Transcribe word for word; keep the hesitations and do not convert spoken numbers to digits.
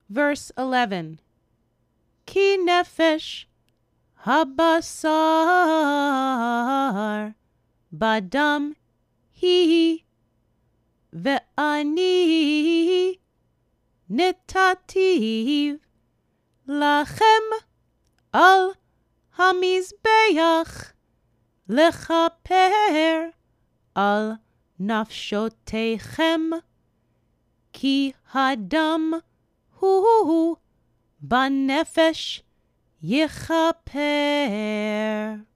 Verse eleven. Ki nefesh habasar badam hi ve'ani nitativ lachem al hamizbeach lechaper al nafshotechem ki hadam hu banefesh yichaper.